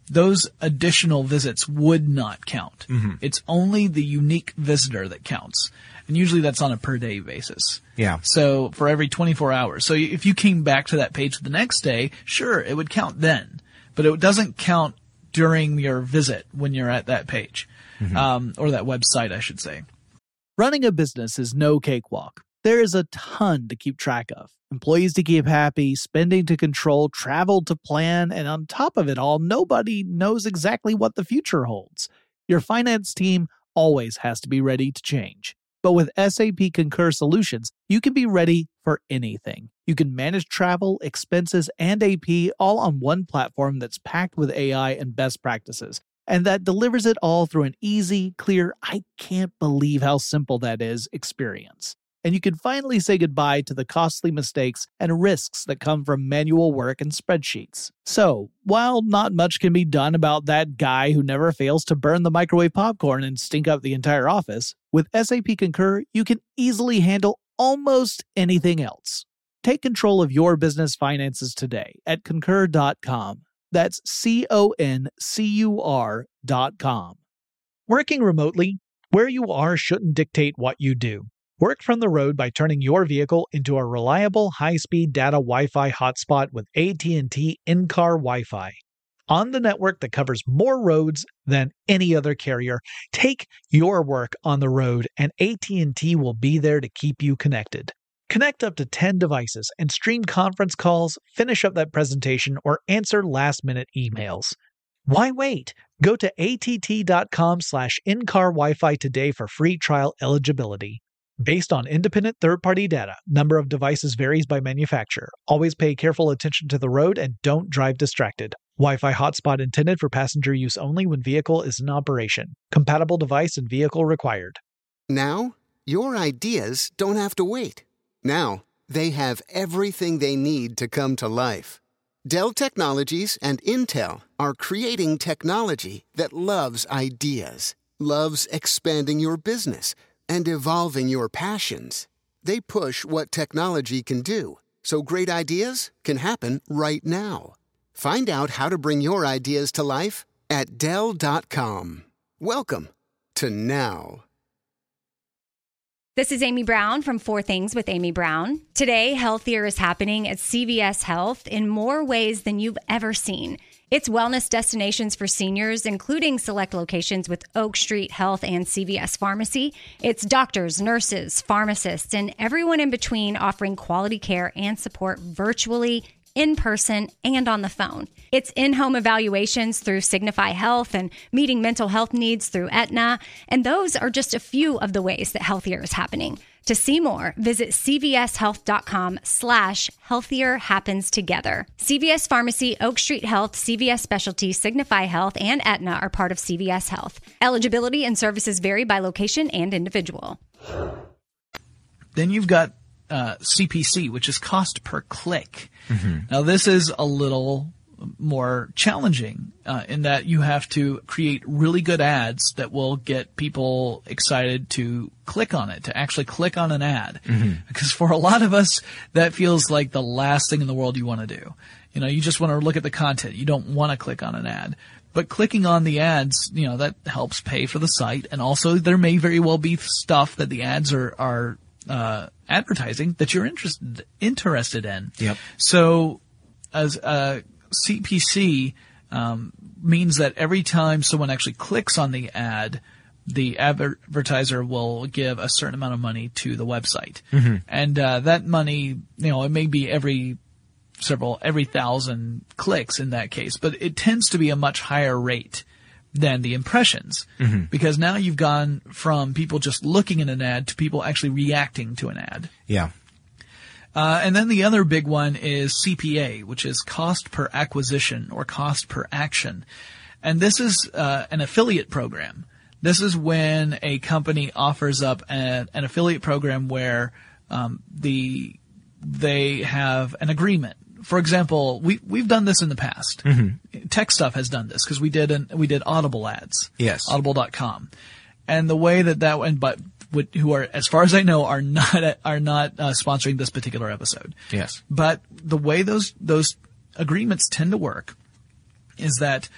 those additional visits would not count.
Mm-hmm.
It's only the unique visitor that counts. And usually that's on a per day basis.
Yeah.
So for every twenty-four hours. So if you came back to that page the next day, sure, it would count then. But it doesn't count during your visit when you're at that page. Mm-hmm. Um, or that website, I should say.
Running a business is no cakewalk. There is a ton to keep track of. Employees to keep happy, spending to control, travel to plan, and on top of it all, nobody knows exactly what the future holds. Your finance team always has to be ready to change. But with S A P Concur Solutions, you can be ready for anything. You can manage travel, expenses, and A P all on one platform that's packed with A I and best practices, and that delivers it all through an easy, clear, I can't believe how simple that is experience. And you can finally say goodbye to the costly mistakes and risks that come from manual work and spreadsheets. So, while not much can be done about that guy who never fails to burn the microwave popcorn and stink up the entire office, with S A P Concur, you can easily handle almost anything else. Take control of your business finances today at concur dot com. That's C O N C U R dot com. Working remotely, where you are shouldn't dictate what you do. Work from the road by turning your vehicle into a reliable high-speed data Wi-Fi hotspot with A T and T in-car Wi-Fi. On the network that covers more roads than any other carrier, take your work on the road and A T and T will be there to keep you connected. Connect up to ten devices and stream conference calls, finish up that presentation, or answer last-minute emails. Why wait? Go to A T T dot com slash in-car Wi-Fi today for free trial eligibility. Based on independent third-party data, number of devices varies by manufacturer. Always pay careful attention to the road and don't drive distracted. Wi-Fi hotspot intended for passenger use only when vehicle is in operation. Compatible device and vehicle required.
Now, your ideas don't have to wait. Now, they have everything they need to come to life. Dell Technologies and Intel are creating technology that loves ideas, loves expanding your business, and evolving your passions. They push what technology can do, so great ideas can happen right now. Find out how to bring your ideas to life at Dell dot com. Welcome to now.
This is Amy Brown from Four Things with Amy Brown. Today, healthier is happening at C V S Health in more ways than you've ever seen. It's wellness destinations for seniors, including select locations with Oak Street Health and C V S Pharmacy. It's doctors, nurses, pharmacists, and everyone in between offering quality care and support virtually, in person, and on the phone. It's in-home evaluations through Signify Health and meeting mental health needs through Aetna. And those are just a few of the ways that healthier is happening. To see more, visit cvshealth.com slash healthier happens together. C V S Pharmacy, Oak Street Health, C V S Specialty, Signify Health, and Aetna are part of C V S Health. Eligibility and services vary by location and individual.
Then you've got uh, C P C, which is cost per click.
Mm-hmm.
Now, this is a little more challenging uh, in that you have to create really good ads that will get people excited to click on it, to actually click on an ad.
Mm-hmm.
Because for a lot of us, that feels like the last thing in the world you want to do. You know, you just want to look at the content. You don't want to click on an ad. But clicking on the ads, you know, that helps pay for the site. And also there may very well be stuff that the ads are, are uh, advertising that you're interested interested in.
Yep.
So as a C P C um, means that every time someone actually clicks on the ad, the advertiser will give a certain amount of money to the website.
Mm-hmm.
And uh, that money, you know, it may be every several, every thousand clicks in that case, but it tends to be a much higher rate than the impressions.
Mm-hmm.
Because now you've gone from people just looking at an ad to people actually reacting to an ad.
Yeah.
Uh, and then the other big one is C P A, which is cost per acquisition or cost per action. And this is uh, an affiliate program. This is when a company offers up an, an affiliate program where um, the they have an agreement. For example, we we've done this in the past.
Mm-hmm.
Tech Stuff has done this because we did an, we did Audible ads.
Yes.
Audible dot com. And the way that that went, but who are, as far as I know, are not are not uh, sponsoring this particular episode.
Yes.
But the way those those agreements tend to work is that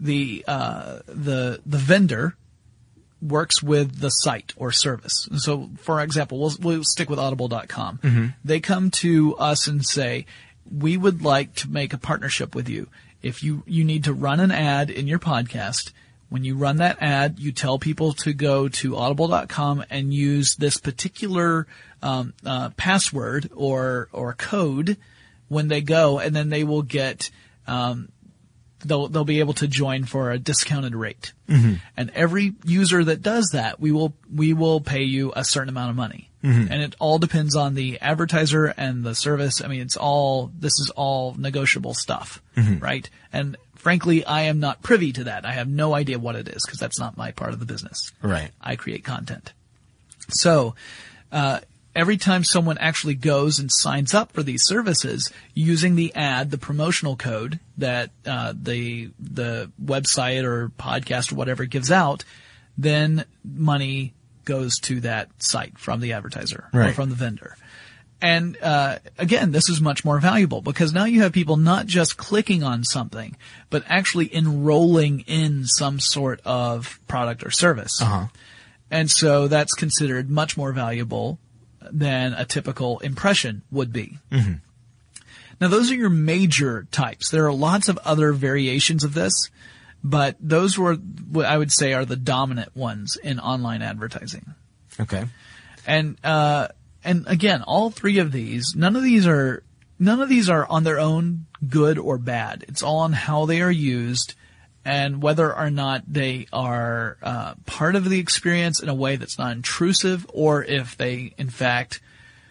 the uh, the the vendor works with the site or service. So, for example, we'll, we'll stick with audible dot com. Mm-hmm. They come to us and say, we would like to make a partnership with you. If you, you need to run an ad in your podcast, when you run that ad, you tell people to go to audible dot com and use this particular um, uh, password or or code when they go, and then they will get um, they'll they'll be able to join for a discounted rate. Mm-hmm. And every user that does that, we will we will pay you a certain amount of money. Mm-hmm. And it all depends on the advertiser and the service. I mean, it's all this is all negotiable stuff, mm-hmm. right? And frankly, I am not privy to that. I have no idea what it is because that's not my part of the business.
Right.
I create content. So, uh, every time someone actually goes and signs up for these services using the ad, the promotional code that, uh, the, the website or podcast or whatever gives out, then money goes to that site from the advertiser
right.
or from the vendor. And, uh, again, this is much more valuable because now you have people not just clicking on something, but actually enrolling in some sort of product or service.
Uh-huh.
And so that's considered much more valuable than a typical impression would be. Mm-hmm. Now, those are your major types. There are lots of other variations of this, but those were what I would say are the dominant ones in online advertising.
Okay.
And, uh, and again, all three of these, none of these are, none of these are on their own good or bad. It's all on how they are used and whether or not they are, uh, part of the experience in a way that's not intrusive or if they, in fact,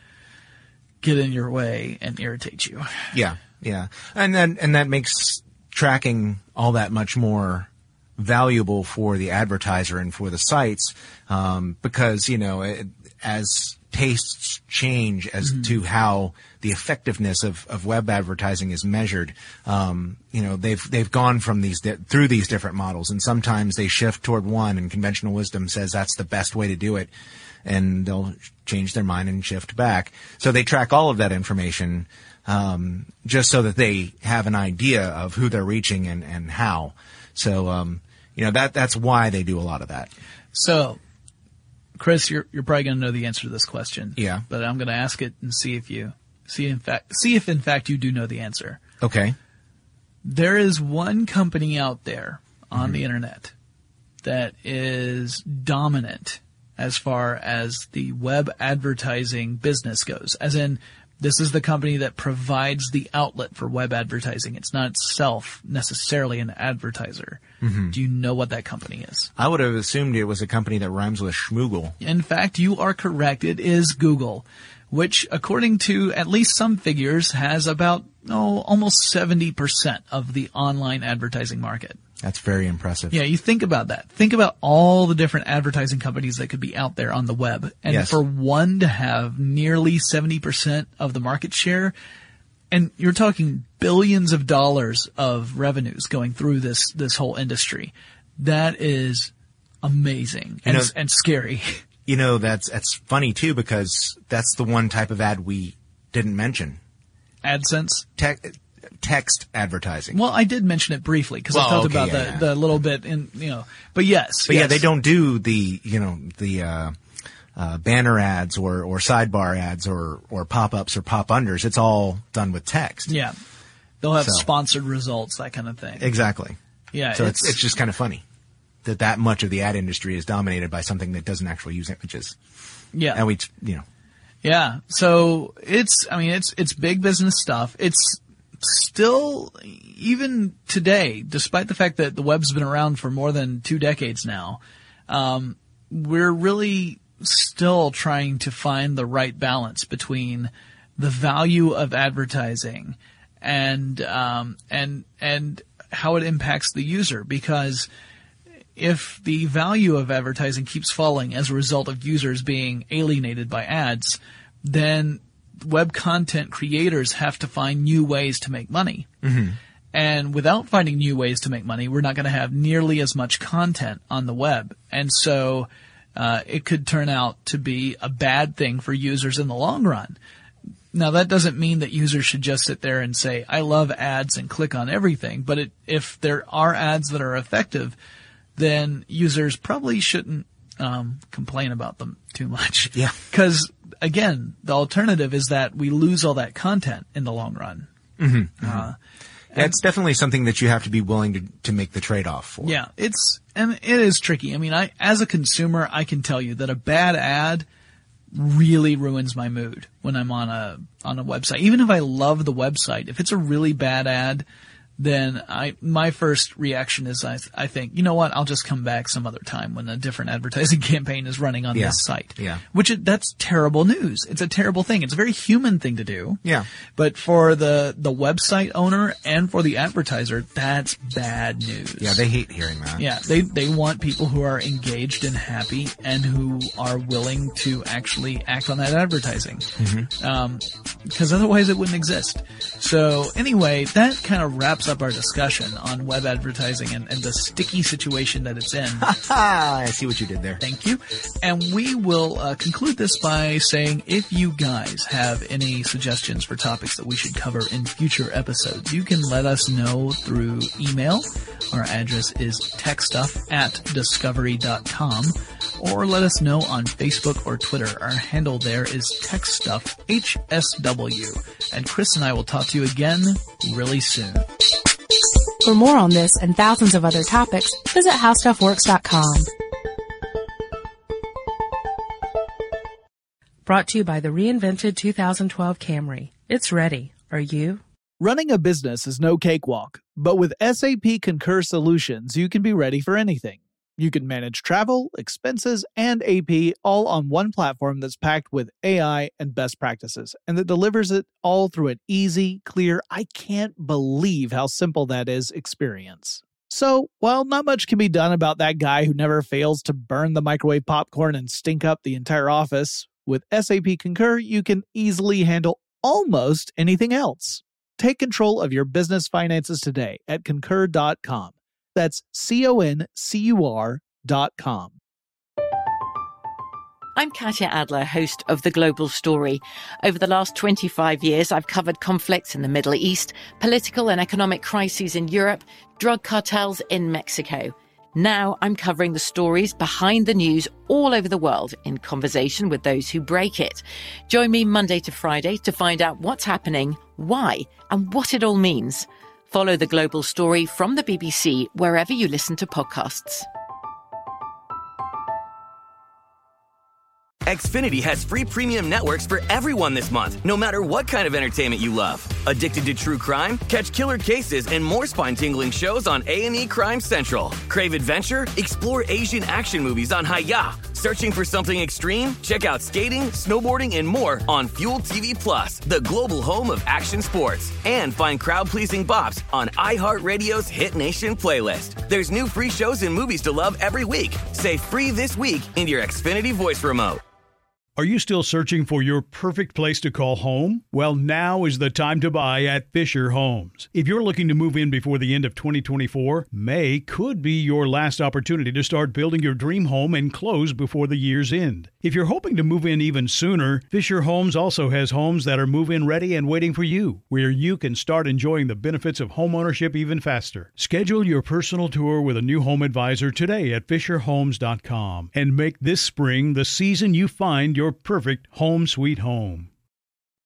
get in your way and irritate you.
Yeah. Yeah. And then, and that makes tracking all that much more valuable for the advertiser and for the sites, um, because, you know, it, as tastes change as mm-hmm. to how the effectiveness of, of web advertising is measured, um, you know, they've, they've gone from these, di- through these different models, and sometimes they shift toward one and conventional wisdom says that's the best way to do it, and they'll change their mind and shift back. So they track all of that information, um, just so that they have an idea of who they're reaching and, and how. So, um, you know, that, that's why they do a lot of that.
So, Chris, you're, you're probably going to know the answer to this question.
Yeah.
But I'm going to ask it and see if you, see in fact, see if in fact you do know the answer.
Okay.
There is one company out there on mm-hmm. the internet that is dominant as far as the web advertising business goes. As in, this is the company that provides the outlet for web advertising. It's not itself necessarily an advertiser. Mm-hmm. Do you know what that company is?
I would have assumed it was a company that rhymes with schmoogle.
In fact, you are correct. It is Google, which, according to at least some figures, has about, oh, almost seventy percent of the online advertising market.
That's very impressive.
Yeah, you think about that. Think about all the different advertising companies that could be out there on the web. And
yes.
for one to have nearly seventy percent of the market share, and you're talking billions of dollars of revenues going through this, this whole industry. That is amazing and,
you know,
and scary.
You know, that's, that's funny too, because that's the one type of ad we didn't mention.
AdSense?
Te- text advertising.
Well, I did mention it briefly because
well,
I talked
okay,
about
yeah,
the,
yeah.
the little bit in, you know, but yes.
But
yes.
yeah, they don't do the, you know, the, uh, uh, banner ads or, or sidebar ads or, or pop-ups or pop-unders. It's all done with text.
Yeah. They'll have
So.
sponsored results, that kind of thing.
Exactly.
Yeah.
So it's, it's, it's just kind of funny that that much of the ad industry is dominated by something that doesn't actually use images.
Yeah.
And we, you know.
Yeah. So it's, I mean, it's, it's big business stuff. It's still, even today, despite the fact that the web's been around for more than two decades now, um, we're really still trying to find the right balance between the value of advertising and, um, and, and how it impacts the user. Because if the value of advertising keeps falling as a result of users being alienated by ads, then web content creators have to find new ways to make money. Mm-hmm. And without finding new ways to make money, we're not going to have nearly as much content on the web. And so uh, it could turn out to be a bad thing for users in the long run. Now, that doesn't mean that users should just sit there and say, I love ads and click on everything. But it, if there are ads that are effective, then users probably shouldn't um, complain about them too much.
Yeah.
Because, again, the alternative is that we lose all that content in the long run.
Mm-hmm.
Uh,
yeah, it's definitely something that you have to be willing to, to make the trade-off for.
Yeah, it's and it is tricky. I mean, I as a consumer, I can tell you that a bad ad really ruins my mood when I'm on a on a website. Even if I love the website, if it's a really bad ad, then I my first reaction is I I think, you know what, I'll just come back some other time when a different advertising campaign is running on
Yeah.
this site.
Yeah.
Which it, that's terrible news. It's a terrible thing. It's a very human thing to do.
Yeah.
But for the the website owner and for the advertiser, that's bad news.
Yeah, they hate hearing that.
Yeah, they they want people who are engaged and happy and who are willing to actually act on that advertising. Mm-hmm. Um, because otherwise it wouldn't exist. So anyway, that kind of wraps up our discussion on web advertising and, and the sticky situation that it's in.
Ah, I see what you did there.
Thank you. And we will uh, conclude this by saying if you guys have any suggestions for topics that we should cover in future episodes, you can let us know through email. Our address is techstuff at discovery dot com, or let us know on Facebook or Twitter. Our handle there is techstuffhsw. And Chris and I will talk to you again really soon.
For more on this and thousands of other topics, visit how stuff works dot com. Brought to you by the reinvented two thousand twelve Camry. It's ready. Are you?
Running a business is no cakewalk, but with S A P Concur Solutions, you can be ready for anything. You can manage travel, expenses, and A P all on one platform that's packed with A I and best practices, and that delivers it all through an easy, clear, I can't believe how simple that is experience. So, while not much can be done about that guy who never fails to burn the microwave popcorn and stink up the entire office, with S A P Concur, you can easily handle almost anything else. Take control of your business finances today at concur dot com. That's C O N C U R dot com.
I'm Katya Adler, host of The Global Story. Over the last twenty-five years, I've covered conflicts in the Middle East, political and economic crises in Europe, drug cartels in Mexico. Now I'm covering the stories behind the news all over the world in conversation with those who break it. Join me Monday to Friday to find out what's happening, why, and what it all means. Follow The Global Story from the B B C wherever you listen to podcasts.
Xfinity has free premium networks for everyone this month, no matter what kind of entertainment you love. Addicted to true crime? Catch killer cases and more spine-tingling shows on A and E Crime Central. Crave adventure? Explore Asian action movies on Hi-Ya. Searching for something extreme? Check out skating, snowboarding, and more on Fuel T V Plus, the global home of action sports. And find crowd-pleasing bops on iHeartRadio's Hit Nation playlist. There's new free shows and movies to love every week. Say free this week in your Xfinity voice remote.
Are you still searching for your perfect place to call home? Well, now is the time to buy at Fisher Homes. If you're looking to move in before the end of twenty twenty-four, May could be your last opportunity to start building your dream home and close before the year's end. If you're hoping to move in even sooner, Fisher Homes also has homes that are move-in ready and waiting for you, where you can start enjoying the benefits of homeownership even faster. Schedule your personal tour with a new home advisor today at fisher homes dot com and make this spring the season you find your perfect home sweet home.